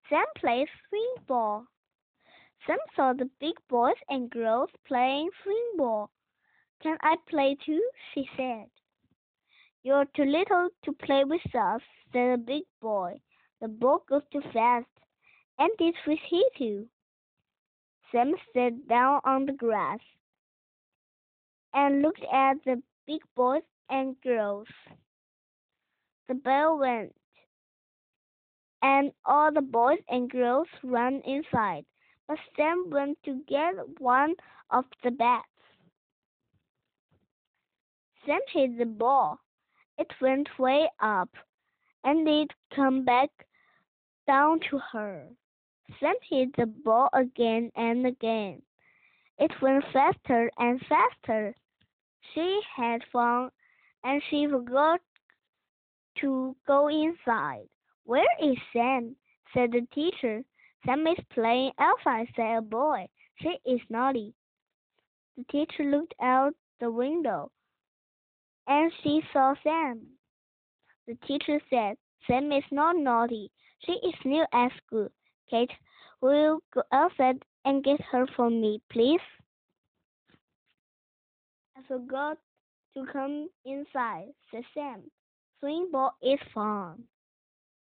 Sam plays swing ball. Sam saw the big boys and girls playing swing ball. Can I play too? She said. You're too little to play with us, said the big boy. The ball goes too fast, and it will hit you. Sam sat down on the grass and looked at the big boys and girls. The bell went, and all the boys and girls ran inside. But Sam went to get one of the bats. Sam hit the ball. It went way up, and it came back down to her. Sam hit the ball again and again. It went faster and faster. She had fun, and she forgot to go inside. Where is Sam? Said the teacher. Sam is playing outside, said a boy. She is naughty. The teacher looked out the window, and she saw Sam. The teacher said, Sam is not naughty. She is new at school. Kate, will you go outside and get her for me, please? I forgot to come inside, said Sam. Swing ball is fun.